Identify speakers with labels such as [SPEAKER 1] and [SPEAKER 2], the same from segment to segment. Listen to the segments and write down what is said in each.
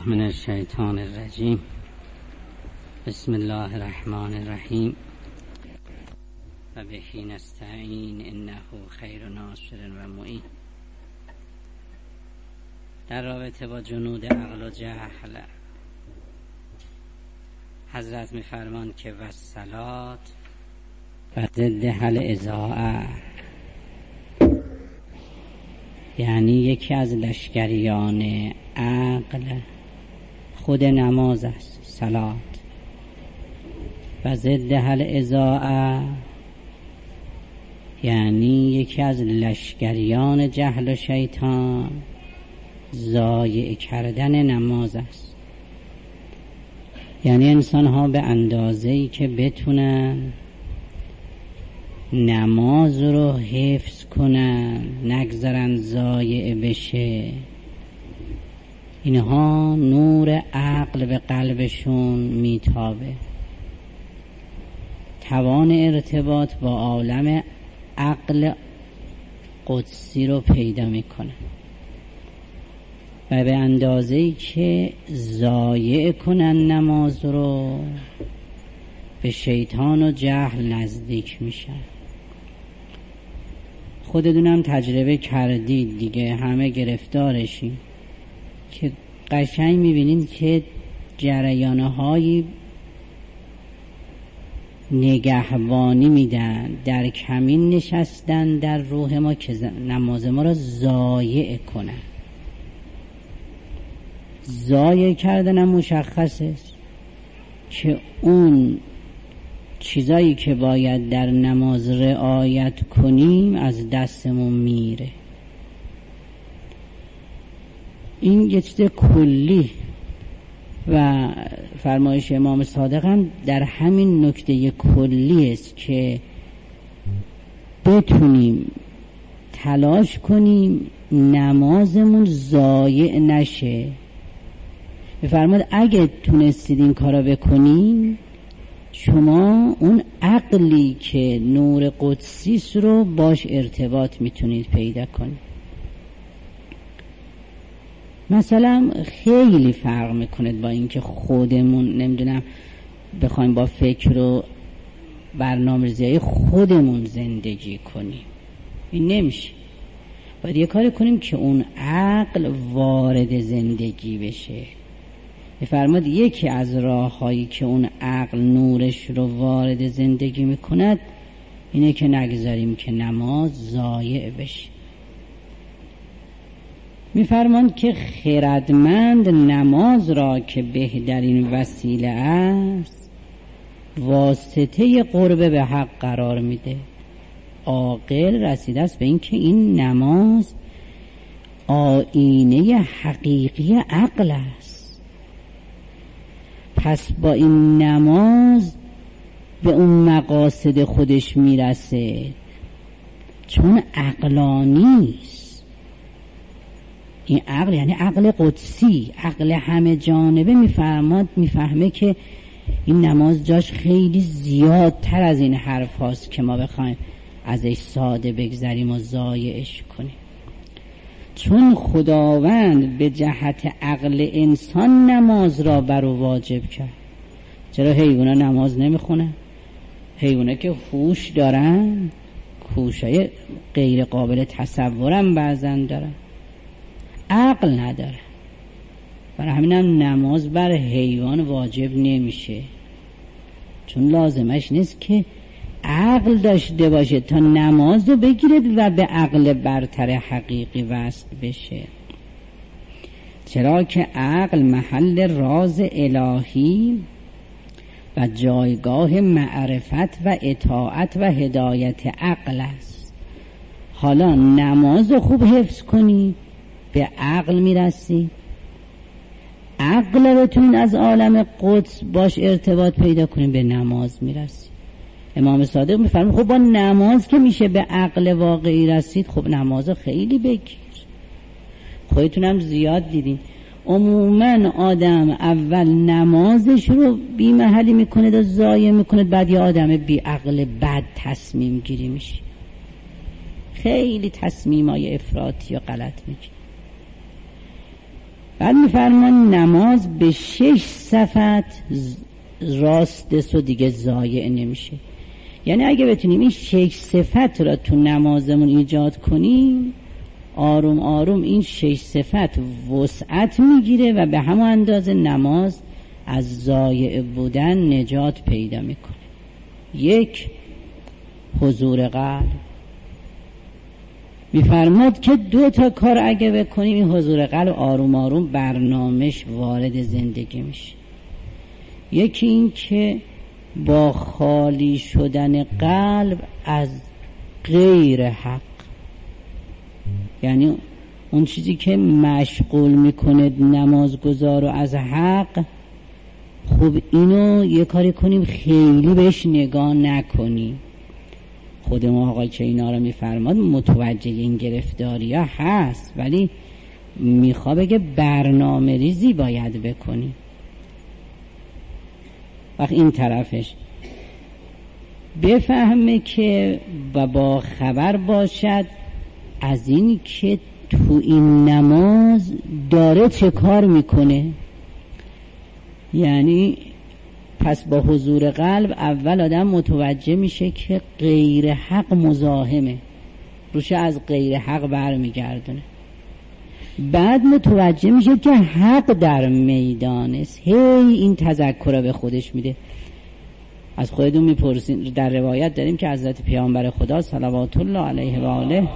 [SPEAKER 1] من الشیطان الرجیم. بسم الله الرحمن الرحیم و به نستعین انه خیر ناصر و معین. در رابطه با جنود عقل و جهل حضرت می‌فرمان که والصلات و ضد الاضاعه، یعنی یکی از لشکریان عقل خود نماز است، صلات، و ضد الاضاعه یعنی یکی از لشکریان جهل و شیطان ضایع کردن نماز است. یعنی انسان ها به اندازه‌ای که بتونن نماز رو حفظ کنن، نگذارن ضایع بشه، اینها نور عقل به قلبشون میتابه، توان ارتباط با عالم عقل قدسی رو پیدا میکنه و به اندازه‌ای که ضایع کنن نماز رو به شیطان و جهل نزدیک میشن. خودتونم تجربه کردید دیگه، همه گرفتارشیم که قشنگ میبینید که جریانهایی نگهبانی میدن، در کمین نشستن در روح ما که نماز ما را ضایع کنن. ضایع کردنم مشخصه که اون چیزایی که باید در نماز رعایت کنیم از دستمون میره. این یه چیز کلی و فرمایش امام صادق هم در همین نکته کلی است که بتونیم تلاش کنیم نمازمون ضایع نشه. بفرماد اگه تونستید این کارا بکنیم، شما اون عقلی که نور قدسی رو باش ارتباط میتونید پیدا کنید. مثلا خیلی فرق میکنه با اینکه خودمون نمیدونم بخوایم با فکر و برنامه‌ریزی خودمون زندگی کنیم، این نمیشه. باید یه کاری کنیم که اون عقل وارد زندگی بشه. بفرماد یکی از راه‌هایی که اون عقل نورش رو وارد زندگی میکند اینه که نگذاریم که نماز ضایع بشه. میفرماند که خردمند نماز را که بهترین وسیله است واسطه قرب به حق قرار میده. عاقل رسیده است به این که این نماز آینه حقیقی عقل است. پس با این نماز به اون مقاصد خودش میرسه، چون عقلانی است. این عقل یعنی عقل قدسی، عقل همه جانبه. میفهمه که این نماز جاش خیلی زیادتر از این حرف هاست که ما بخوایم ازش ساده بگذریم و ضایعش کنیم. چون خداوند به جهت عقل انسان نماز را بر او واجب کرد. چرا حیونا نماز نمیخونن؟ حیونا که هوش دارن، هوشای غیر قابل تصورم بعضن دارن، عقل نداره. برای همینم نماز بر حیوان واجب نمیشه، چون لازمش نیست که عقل داشته باشه تا نماز رو بگیره و به عقل برتر حقیقی وصل بشه. چرا که عقل محل راز الهی و جایگاه معرفت و اطاعت و هدایت عقل است. حالا نماز رو خوب حفظ کنی، به عقل میرسی. عقل رو بتونین از عالم قدس باش ارتباط پیدا کنین، به نماز میرسی. امام صادق میفرماید خب با نماز که میشه به عقل واقعی رسید، خب نماز خیلی بگیر. خودتونم زیاد دیدین عموما آدم اول نمازش رو بی محلی میکنه و ضایع میکنه، بعد یه آدم بی عقل بد تصمیم گیری میشه، خیلی تصمیمای افراطی و غلط میگیره. بعد میفرمان نماز به 6 صفت راستست و دیگه ضایع نمیشه. یعنی اگه بتونیم این 6 صفت را تو نمازمون ایجاد کنیم، آروم آروم این 6 صفت وسعت میگیره و به همون اندازه نماز از ضایع بودن نجات پیدا میکنه. 1 حضور قلب. میفرماد که 2 تا کار اگه بکنیم این حضور قلب آروم آروم برنامه‌اش وارد زندگی میشه. یکی این که با خالی شدن قلب از غیر حق، یعنی اون چیزی که مشغول میکنه نمازگزار رو از حق، خب اینو یه کاری کنیم خیلی بهش نگاه نکنیم. خود ما آقای که اینا رو میفرماد متوجه این گرفتاری ها هست، ولی میخواد بگه برنامه ریزی باید بکنی. وقت این طرفش بفهمه که با خبر باشد از این که تو این نماز داره چه کار میکنه. یعنی پس با حضور قلب اول آدم متوجه میشه که غیر حق مزاحمه، روش از غیر حق برمیگردونه. بعد متوجه میشه که حق در میدان است. هی این تذکر رو به خودش میده. از خودمون میپرسیم، در روایت داریم که حضرت پیامبر خدا صلوات الله علیه و آله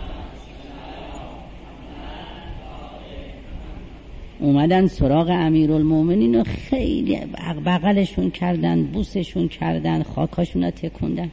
[SPEAKER 1] اومدن سراغ امیرالمومنین و خیلی بغلشون کردن، بوسشون کردن، خاکاشون رو تکوندن.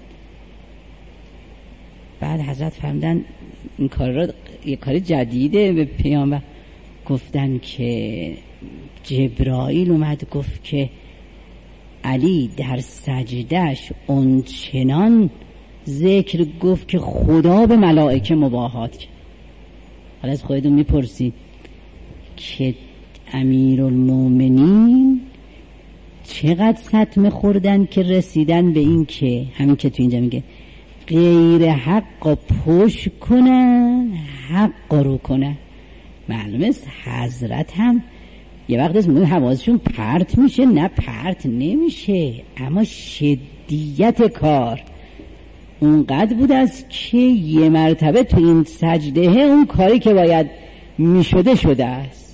[SPEAKER 1] بعد حضرت فرمودن این کار را یه کار جدیده به پیامبر. گفتن که جبرائیل اومد گفت که علی در سجدهش اون چنان ذکر گفت که خدا به ملائکه مباهات کرد. حالا از خودتون میپرسی که امیرالمومنین چقدر صدمه خوردن که رسیدن به این که همین که تو اینجا میگه غیر حق پشت کنن، حق رو کنن. معلومه حضرت هم یه وقت از حواسشون پرت میشه، نه پرت نمیشه، اما شدیت کار اونقدر بود است که یه مرتبه تو این سجده اون کاری که باید میشده شده است.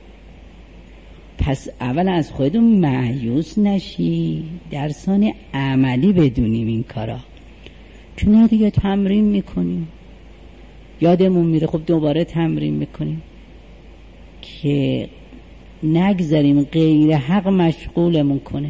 [SPEAKER 1] پس اول از خودمون مایوس نشی، درسان عملی بدونیم این کارا، چون دیگه تمرین میکنیم یادمون میره، خب دوباره تمرین میکنیم که نگذاریم غیر حق مشغولمون کنه.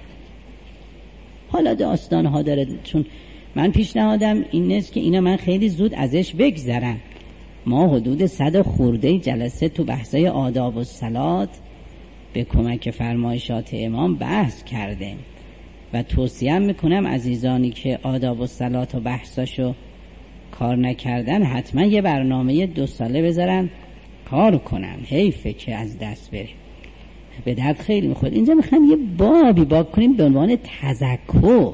[SPEAKER 1] حالا داستان ها داره، چون من پیشنهادم این نیست که اینا من خیلی زود ازش بگذرم. ما حدود 100 خورده جلسه تو بحثای آداب و صلات به کمک فرمایشات امام بحث کردیم و توصیه میکنم عزیزانی که آداب و صلات و بحثاشو کار نکردن حتما یه برنامه 2 ساله بذارن کار کنن، حیفه که از دست بره، به درد خیلی میخواد. اینجا میخوام یه بابی باگ کنیم به عنوان تذکر.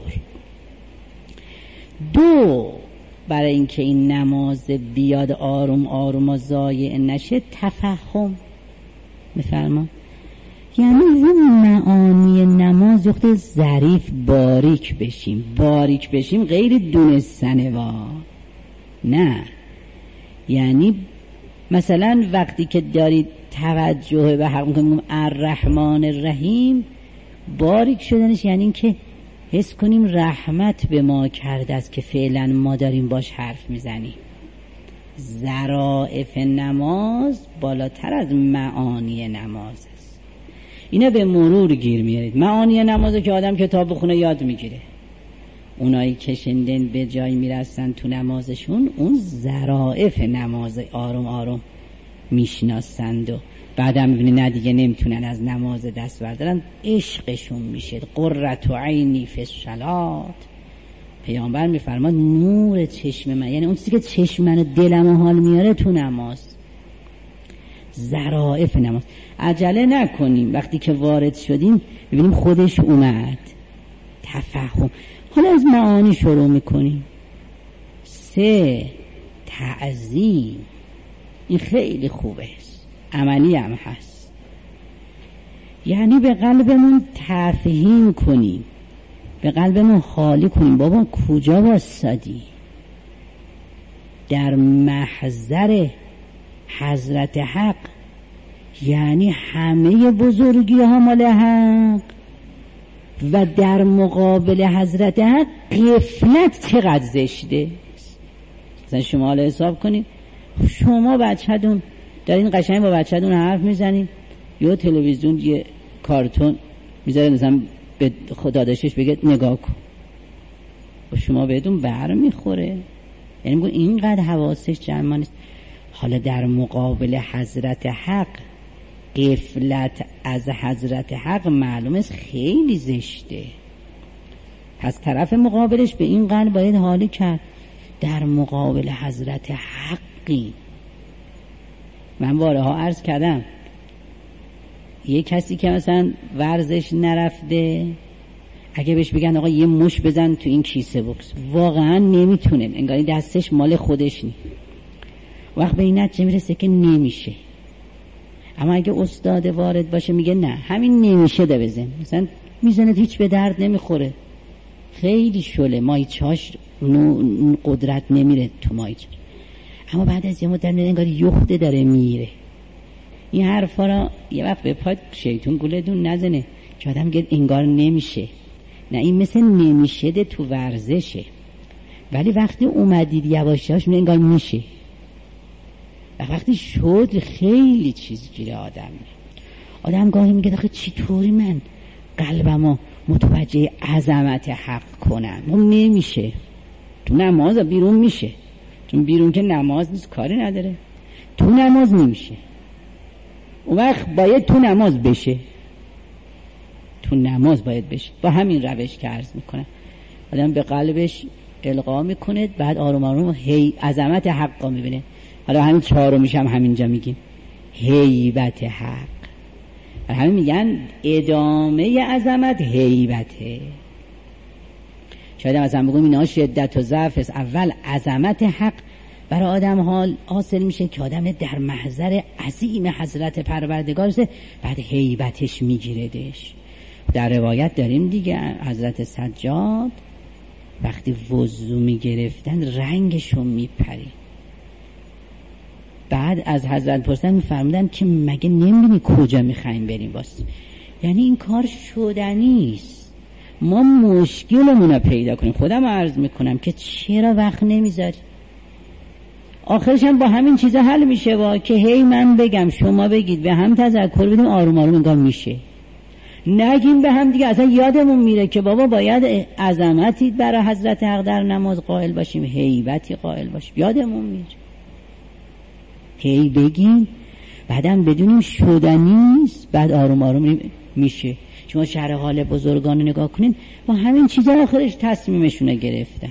[SPEAKER 1] 2 برای اینکه این نماز بیاد آروم آروم و ضایع نشه، تفهم میفرما. یعنی این معانی نماز وقت ظریف باریک بشیم غیر دونستنه نه. یعنی مثلا وقتی که دارید توجه به حق میکنیم الرحمن الرحیم، باریک شدنش یعنی این که حس کنیم رحمت به ما کرده است که فعلا ما داریم باش حرف میزنیم. ظرائف نماز بالاتر از معانی نماز است. اینا به مرور گیر میارید. معانی نمازو که آدم کتاب بخونه یاد میگیره، اونایی که شندن به جای میرسن تو نمازشون اون ظرائف نماز آروم آروم میشناسند و بعدم میبینی نه دیگه نمیتونن از نماز دست بردارن، عشقشون میشه. قرة عینی فی الصلاة، پیامبر میفرماد نور چشم من، یعنی اون چیزی که چشم من دلم حال میاره تو نماز. ظرائف نماز عجله نکنیم، وقتی که وارد شدیم ببینیم خودش اومد. تفهم. حالا از معانی شروع میکنیم. 3 تعظیم. این خیلی خوبه است، عملی هم هست. یعنی به قلبمون تفهیم کنیم، به قلبمون خالی کنیم بابا کجا واسادی؟ در محضر حضرت حق، یعنی همه بزرگی ها مال حق، و در مقابل حضرت حق غفلت چقدر زشته. مثلا شما حالا حساب کنید، شما بچه‌تون دارین قشنگ با بچه‌تون حرف میزنید، یا تلویزیون یه کارتون میذاره مثلا به داداشش بگه نگاه کن، و شما بهتون بر میخوره، یعنی میگه اینقدر حواسش جمع نیست. حالا در مقابل حضرت حق غفلت از حضرت حق معلومه خیلی زشته. پس طرف مقابلش به این قلب باید حالی کرد در مقابل حضرت حقی. من بارها عرض کردم یه کسی که مثلا ورزش نرفته، اگه بهش بگن آقا یه مش بزن تو این کیسه بکس، واقعا نمیتونه، انگاری دستش مال خودش نیست. وقت به این نتیجه میرسه که نمیشه. اما اگه استاد وارد باشه میگه نه همین نمیشه ده بزن، مثلا میزنه هیچ به درد نمیخوره، خیلی شله مایچاش قدرت نمیره تو مایچ. اما بعد از یه مدت انگاری یخته داره میره. این حرفا را یه وقت به پاد شیطون گولدون نزنه که آدم گه انگار نمیشه. نه این مثل نمیشه ده تو ورزشه، ولی وقتی اومدید یواشاش انگار میشه. و وقتی شد خیلی چیز گیره آدم گاهی میگه آخه چطوری من قلبمو متوجه عظمت حق کنم؟ نمیشه. تو نماز بیرون میشه، چون بیرون که نماز نیست کاری نداره، تو نماز نمیشه. اون وقت باید تو نماز بشه، تو نماز باید بشه. با همین روش که عرض میکنم آدم به قلبش القا میکنه، بعد آروم آروم عظمت حق رو میبینه. حالا همین چهارمیش هم همینجا میگیم هیبت حق. همین میگن ادامه عظمت هیبته. شاید مثلا بگم اینا شدت و ضعف است. اول عظمت حق برای آدم حال حاصل میشه که آدم در محضر عظیم حضرت پروردگار است، بعد هیبتش میگیردش. در روایت داریم دیگه حضرت سجاد وقتی وضو میگرفتن رنگشون میپرید. بعد از حضرت پرسیدن میفرمودن که مگه نمیبینی کجا میخوایم بریم باز؟ یعنی این کار شدنیست. ما مشکلمون رو پیدا کنیم. خودم عرض میکنم که چرا وقت نمیذاری؟ آخرش هم با همین چیزا حل میشه، با که هی من بگم شما بگید به هم تذکر بدیم، آروم آروم انگار میشه. نگیم به هم دیگه اصلا یادمون میره که بابا باید عظمتی برای حضرت حق در نماز قائل باشیم، هیبتی قائل باشیم، یادمون میره. هی بگیم بعدم بدونیم شدنیست، بعد آروم آروم میشه. شما شرح حال بزرگان رو نگاه کنین، با همین چیزا آخرش تصمیمشون رو گرفتن.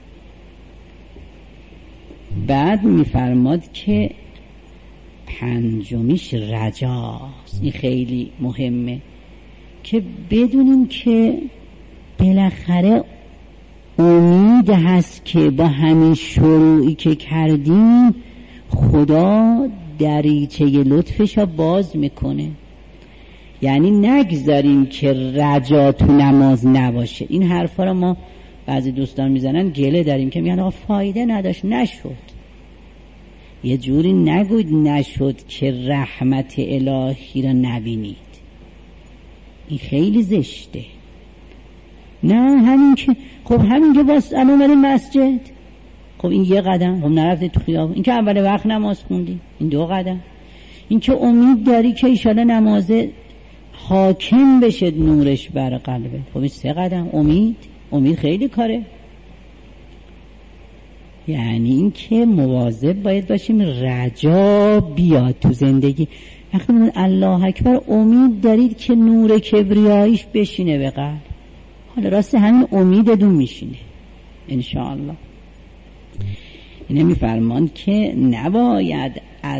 [SPEAKER 1] بعد میفرماد که پنجمیش رجاست. این خیلی مهمه که بدونیم که بالاخره امید هست که با همین شروعی که کردیم خدا دریچه لطفش رو باز میکنه. یعنی نگذاریم که رجا تو نماز نباشه. این حرفا رو ما بعضی دوستان میزنن، گله داریم که میگن آقا فایده نداشت، نشد. یه جوری نگوید نشد که رحمت الهی رو نبینید، این خیلی زشته. نه همین که خب همین که باز الان بریم مسجد، خب این یه قدم. خب نرفتی تو خیابون، این که اول وقت نماز خوندی، این دو قدم. این که امید داری که ایشالا نماز حاکم بشه نورش بر قلبه، خب این سه قدم. امید خیلی کاره. یعنی این که مواظب باید باشیم رجا بیاد تو زندگی. وقتی میگن الله اکبر امید دارید که نور کبریاییش بشینه به قلب. حالا راست همین امیدتون میشینه انشاءالله. اینه میفرمان که نباید از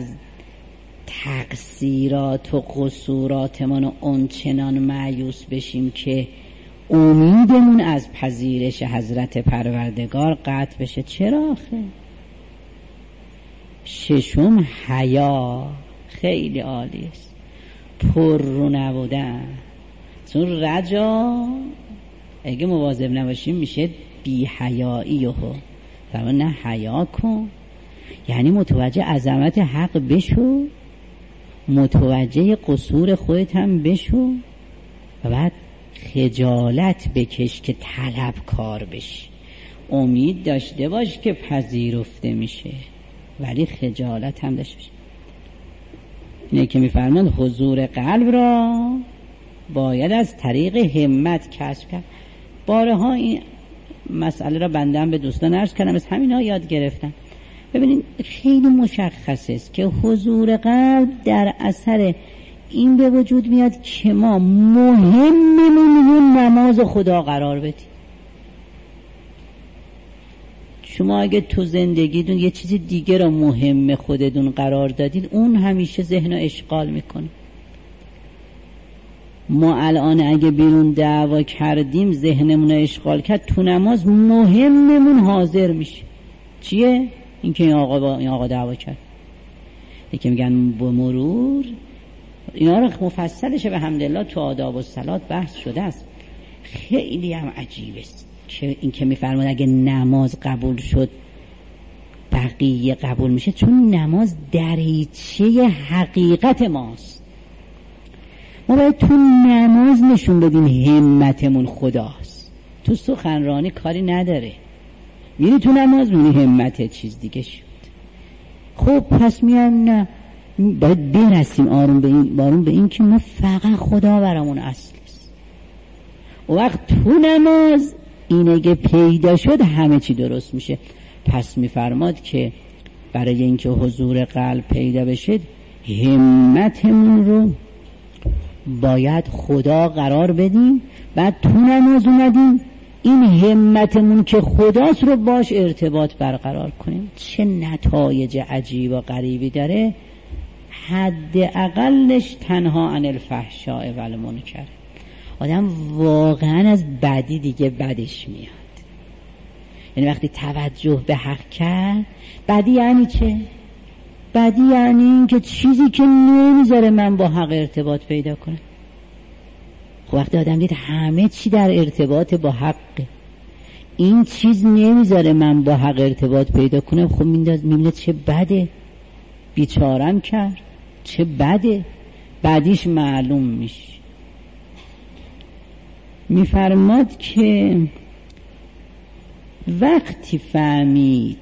[SPEAKER 1] تقصیرات و قصوراتمون اونچنان مایوس بشیم که امیدمون از پذیرش حضرت پروردگار قطع بشه. چرا آخه؟ ششم حیا خیلی عالی است. پر رو نبودن. چون رجا اگه مواظب نباشیم میشه بی حیایی. فرمان نه حیا کن، یعنی متوجه عظمت حق بشو، متوجه قصور خودت هم بشو و بعد خجالت بکش که طلبکار بشی. امید داشته باش که پذیرفته میشه ولی خجالت هم داشته باش. اینه که میفرمان حضور قلب را باید از طریق همت کسب کرد. بارها این مسئله را بندم به دوستان عرض کردم، از همین ها یاد گرفتم. ببینید خیلی مشخص است که حضور قلب در اثر این به وجود میاد که ما مهممون نماز خدا قرار بدیم. شما اگه تو زندگیتون یه چیز دیگه را مهم خودتون قرار دادید، اون همیشه ذهن رو اشغال میکنه. ما الان اگه بیرون دعوا کردیم ذهنمون رو اشغال کرد، تو نماز مهممون حاضر میشه. چیه؟ این که این آقا دعوا کرد. یکی میگن با مرور اینا رو مفصلشه به حمدالله تو آداب الصلات بحث شده است. خیلی هم عجیب است که این که میفرماد اگه نماز قبول شد بقیه قبول میشه، چون نماز دریچه حقیقت ماست. ما باید تو نماز نشون بدیم همتمون خداست. تو سخنرانی کاری نداره، میری تو نماز میبینی همت چیز دیگه شد. خب پس میان نه، باید برسیم آروم به این که ما فقط خدا برامون اصل است. و وقت تو نماز این اگه پیدا شد همه چی درست میشه. پس میفرماد که برای اینکه حضور قلب پیدا بشه همتمون رو باید خدا قرار بدیم. بعد تو نماز اومدیم این همتمون که خداست رو باش ارتباط برقرار کنیم. چه نتایج عجیب و غریبی داره. حد اقلش تنها عن الفحشاء و المنکر. آدم واقعا از بدی دیگه بدش میاد. یعنی وقتی توجه به حق کرد، بدی یعنی چه؟ بدی یعنی این که چیزی که نمیذاره من با حق ارتباط پیدا کنم. خب وقتی آدم دید همه چی در ارتباط با حقه، این چیز نمیذاره من با حق ارتباط پیدا کنم، خب میبینه چه بده، بیچارم کرد، چه بده، بعدیش معلوم میشه. میفرماد که وقتی فهمید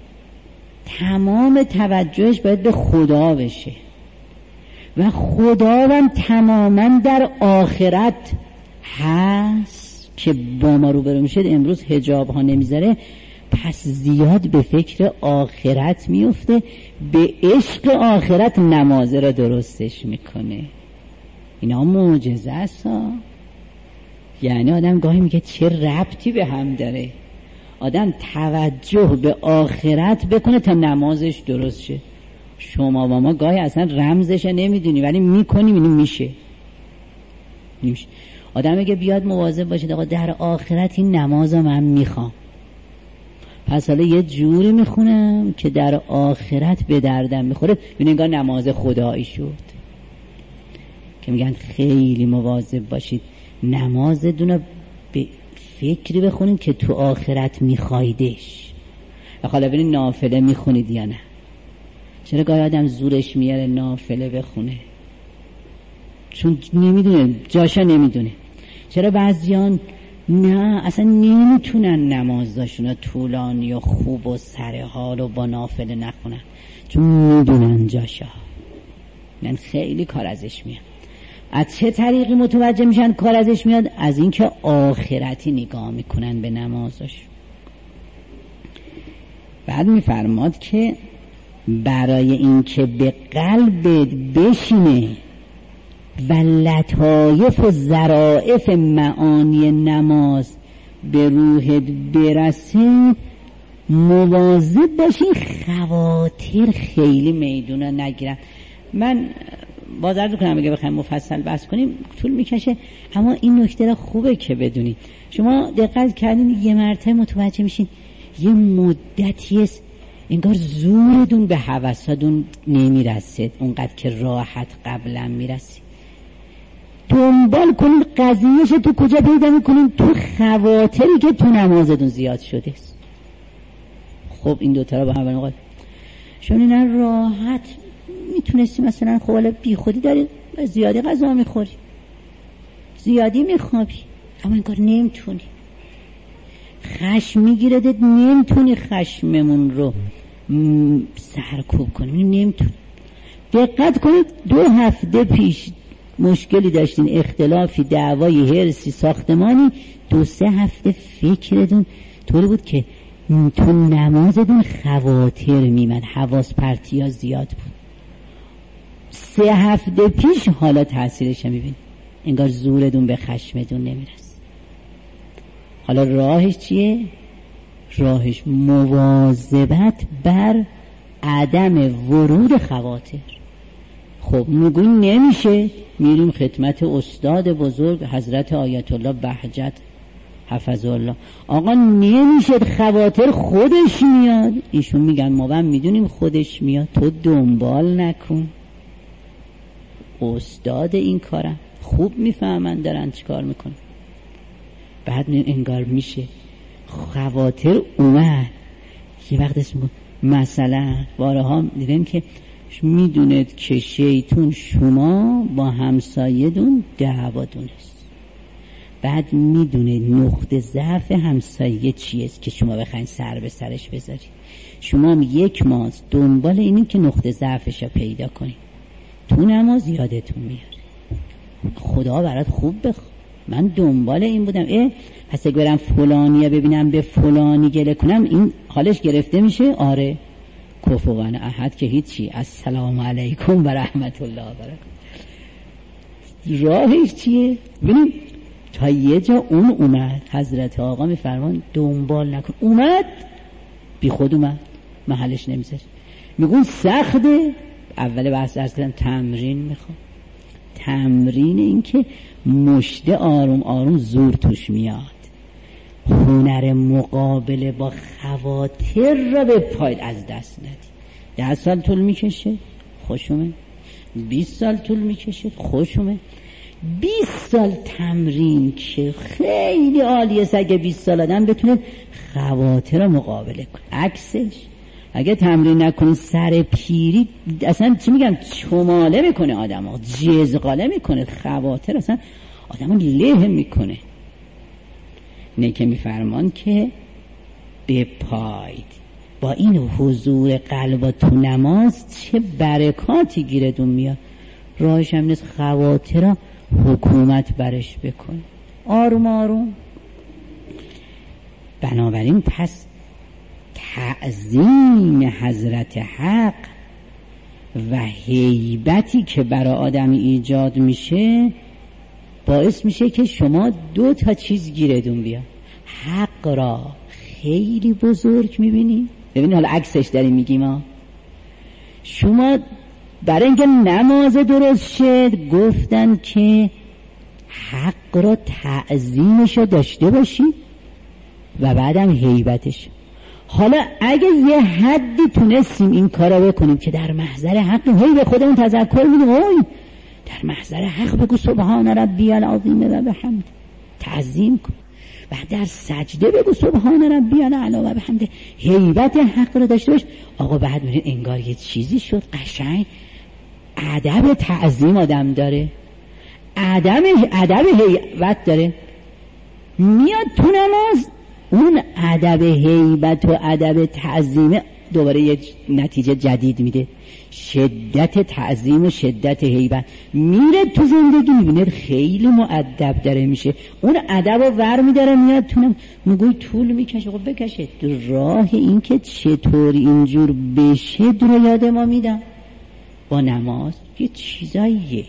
[SPEAKER 1] تمام توجهش باید به خدا بشه و خدا هم تماما در آخرت هست که با ما روبرو میشه، امروز حجاب ها نمیذاره، پس زیاد به فکر آخرت میفته، به عشق آخرت نمازه را درستش میکنه. اینا معجزه است. یعنی آدم گاهی میگه چه ربطی به هم داره. آدم توجه به آخرت بکنه تا نمازش درست شه. شما و ما گاهی اصلا رمزش نمیدونی ولی میکنیم، اینو میشه. آدم میگه بیاد مواظب باشید آقا در آخرت این نمازو من میخوام، پس حالا یه جوری میخونم که در آخرت به دردم میخوره. ببین انگار نماز خدایی شد. که میگن خیلی مواظب باشید نمازتون به فکری بخونید که تو آخرت میخوایدش. و حالا ببینید نافله میخونید یا نه. چرا گاهی آدم زورش میاره نافله بخونه؟ چون نمیدونه، جاشا نمیدونه. چرا بعضیان نه اصلا نمیتونن نمازشون طولانی و خوب و سرحال و با نافله نخونن؟ چون میدونن جاشا. من خیلی کار ازش میاد. از چه طریقی متوجه میشن کار ازش میاد؟ از اینکه آخرتی نگاه میکنن به نمازش. بعد میفرماد که برای اینکه به قلبت بشینه و لطایف و ظرائف معانی نماز به روحت برسه، مواظب باشین خواطر خیلی میدونه نگیرن. من بازرد کنم اگه بخوایم مفصل بحث کنیم طول میکشه، اما این نکته را خوبه که بدونید. شما دقت کردین یه مرتبه متوجه میشین یه مدتی انگار زورتون به هوساتون نمیرسید اونقدر که راحت قبلا میرسید. دنبال کنید قضیهش تو کجا پیدا میکنید؟ تو خواطری که تو نمازتون زیاد شده است. خب این دوتا رو با هم نقاط شما نه راحت میتونستی مثلا خب حالا بی خودی داری زیادی غذا میخوری، زیادی میخوابی، اما این کار نمیتونی، خشم میگیردت، نمیتونی خشممون رو سرکوب کنی، نمیتونی. دقت کنید 2 هفته پیش مشکلی داشتین، اختلافی، دعوای، هرسی، ساختمانی، 2-3 هفته فکرتون طوری بود که تو نمازتون خواطر میمد، حواس پرتی ها زیاد بود. 3 هفته پیش حالا تاثیرش میبینید، انگار زورتون به خشمتون نمیرسه. حالا راهش چیه؟ راهش مواظبت بر عدم ورود خواطر. خب میگویم نمیشه، میریم خدمت استاد بزرگ حضرت آیت الله بهجت حفظه الله، آقا نمیشه، خواطر خودش میاد. ایشون میگن ما هم میدونیم خودش میاد، تو دنبال نکن. استاد این کارم، خوب میفهمن دارن چیکار میکنن. بعد انگار میشه خواطر اومد. یه وقت اسم مثلا بارها دیدیم که میدونید که شیطون شما با همسایه‌دون دعواتون است، بعد میدونه نقطه ضعف همسایه چیه که شما بخواید سر به سرش بذاری. شما هم 1 ماه دنبال اینیم که نقطه ضعفش رو پیدا کنید، تو نماز یادتون میاره. خدا برات خوب بخواه، من دنبال این بودم، پس اگه برم فلانیه ببینم به فلانی گله کنم این حالش گرفته میشه. آره کفوان احد که هیچی، السلام علیکم و رحمت الله و برکاته. راهش چیه؟ ببینیم تا یه جا اون اومد، حضرت آقا میفرمان دنبال نکن، اومد بی خود اومد، محلش نمیذاری. میگون سخته، اول بحث ارز کردم تمرین میخواد، تمرین این که مشته آروم آروم زور توش میاد، هنر مقابله با خواطر را به پاید از دست ندی. 10 سال طول میکشه خوشومه، 20 سال طول میکشه خوشومه، 20 سال تمرین که خیلی عالیه. اگه 20 سال آدم بتونه خواطر را مقابله کنه. عکسش اگه تمرین نکنی سر پیری اصلا چی میگم چماله میکنه آدم ها، جزقاله میکنه، خواطر اصلا آدم ها له میکنه. نه که میفرمان که بپاید با این حضور قلب تو نماز چه برکاتی گیردون میاد. راهش هم نیست خواطر را حکومت برش بکن آروم آروم. بنابراین پس تعظیم حضرت حق و هیبتی که برای آدم ایجاد میشه باعث میشه که شما 2 تا چیز گیردون بیاد. حق را خیلی بزرگ میبینی. ببینید حالا عکسش داریم میگیم ها. شما برای اینکه نماز درست شد گفتن که حق را تعظیمش رو داشته باشی و بعدم هیبتش. حالا اگه یه حدی تونستیم این کارا بکنیم که در محضر حق هی به خودمون تذکر میدیم، اوی در محضر حق بگو سبحان ربی العظیم و بحمد، تعظیم کن. بعد در سجده بگو سبحان ربی الاعلی و بحمد، هیبت حق رو داشته باش. آقا بعد میرین انگار یه چیزی شد قشنگ. ادب تعظیم آدم داره، ادب هیبت داره. میاد تو نماز اون ادب هیبت و ادب تعظیم دوباره یه نتیجه جدید میده، شدت تعظیم و شدت هیبت. میره تو زندگی میبینه خیلی مؤدب داره میشه، اون ادب رو ور میداره میاد تو میگوی طول میکشه. خب بکشه راه این که چطور اینجور بشه رو یاد ما میدم. با نماز یه چیزاییه.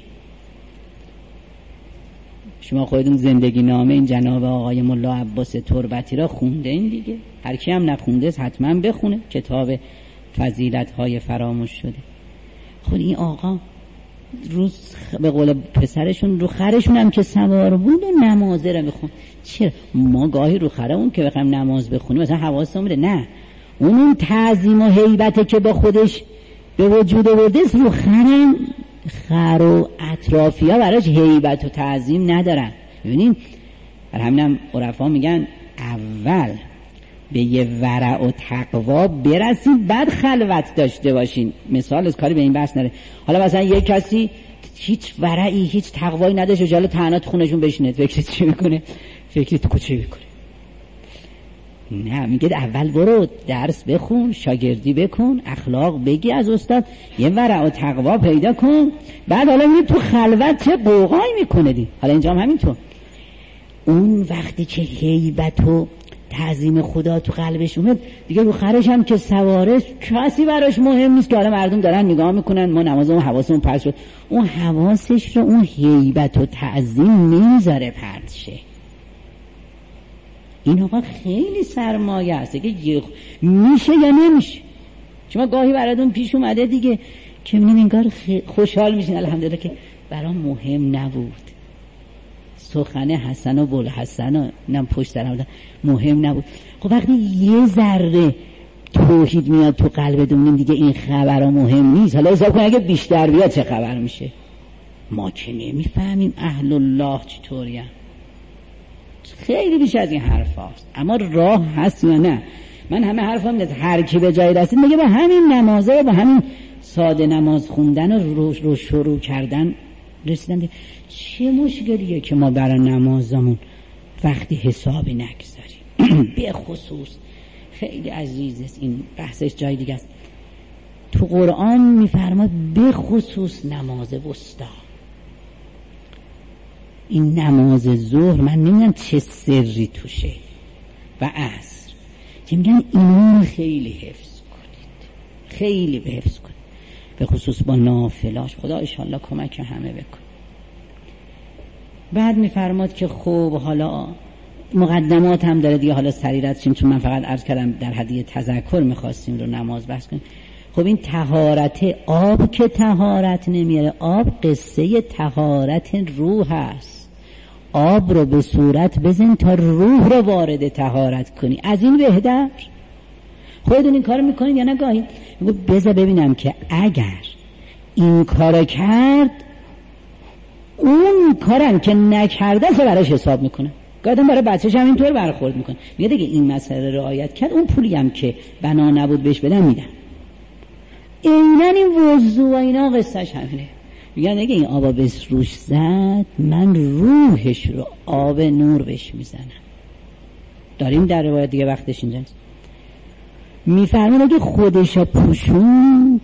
[SPEAKER 1] شما خودتون زندگی نامه این جناب آقای ملا عباس تربتی را خونده این دیگه، هر کی هم نخونده حتما بخونه، کتاب فضیلت های فراموش شده. خود این آقا روز به قول پسرشون رو خرشون هم که سوار بود و نمازه را میخون. چرا ما گاهی رو خره اون که بخوایم نماز بخونیم مثلا حواسمون میره، نه اون تعظیم و هیبته که با خودش به وجود آورده رو خرم خر و اطرافی ها براش هیبت و تعظیم ندارن. ببینین برای همینم عرفا میگن اول به یه ورع و تقوا برسید بعد خلوت داشته باشین. مثال از کاری به این بحث نره. حالا مثلا یک کسی هیچ ورعی هیچ تقوایی نداشته جلو تنها تو خونشون بشینه، فکرت چی میکنه؟ فکرت تو کوچه میکنه. نه، میگه اول برو درس بخون، شاگردی بکن، اخلاق بگی از استاد، یه ورع و تقوا پیدا کن، بعد حالا میگه تو خلوت چه قوقایی میکنه دی. حالا اینجا هم همینطور، اون وقتی که هیبت و تعظیم خدا تو قلبش اومد دیگه رو خرش هم که سواره کسی براش مهم نیست که حالا مردم دارن نگاه میکنن ما نمازمون حواسمون پرت شد. اون حواسش رو اون هیبت و تعظیم نمیذاره پرت شه. این آقا خیلی سرمایه است که میشه یا نمیشه. شما گاهی براتون پیش اومده دیگه که میبینید انگار خوشحال میشین الحمدلله که برام مهم نبود، سخن حسن و بوالحسن و اینم پشت سرم مهم نبود. خب وقتی یه ذره توحید میاد تو قلب دونیم دیگه این خبرها مهم نیست. حالا حساب کن اگه بیشتر بیاد چه خبر میشه. ما که نمیفهمیم اهل الله چطوری هم. خیلی بیش از این حرف هاست. اما راه هست یا نه؟ من همه حرف هم نیست. هر کی به جای رسید میگه با همین نمازه و با همین ساده نماز خوندن و رو شروع کردن رسیدن دیگه. چه مشکلیه که ما برای نمازمون وقتی حسابی نگذاریم؟ به خصوص خیلی عزیز این بحثش جای دیگه است. تو قرآن میفرماد به خصوص نماز وسطی، این نماز ظهر من نمیدونم چه سری توشه و عصر که میگن اینو خیلی حفظ کنید، خیلی به حفظ کنید، به خصوص با نافلاش. خدا انشالله کمک همه بکن. بعد میفرماد که خب حالا مقدمات هم داره دیگه، حالا سریرت شیم چون من فقط عرض کردم در حدیه تذکر میخواستیم رو نماز بحث کنیم. خب این طهارت آب که طهارت نمیاره، آب قصه طهارت روح هست. آب رو به صورت بزن تا روح رو وارد طهارت کنی، از این بهتر. خودتون این کار میکنید یا نگاهی؟ میگو بذار ببینم که اگر این کار کرد اون کارم که نکرده سه براش حساب میکنه. گاهی برای بچه‌ش هم اینطور برخورد میکنه، میگه دیگه این مسئله رعایت کرد اون پولی هم که بنا نبود بهش بدم میدم. اینا این وضو و اینا قصهش همینه. میگن دیگه این آبا بهش روش زد من روحش رو آب نور بهش میزنم. داریم در روایت دیگه وقتش اینجاست. میفرمون اگه خودشو پوشوند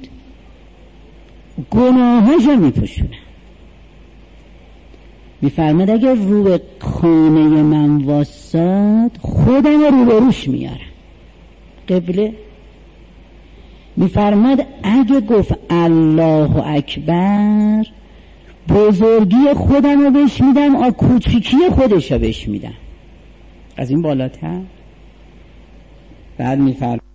[SPEAKER 1] گناهاشو میپوشونن. میفرماد اگه رو به خانه من واساد خودم رو به روش میارم قبله. میفرماد اگه گفت الله اکبر بزرگی خودم رو بهش میدم، کوچیکی خودش رو بهش میدم. از این بالاتر. بعد میفرماد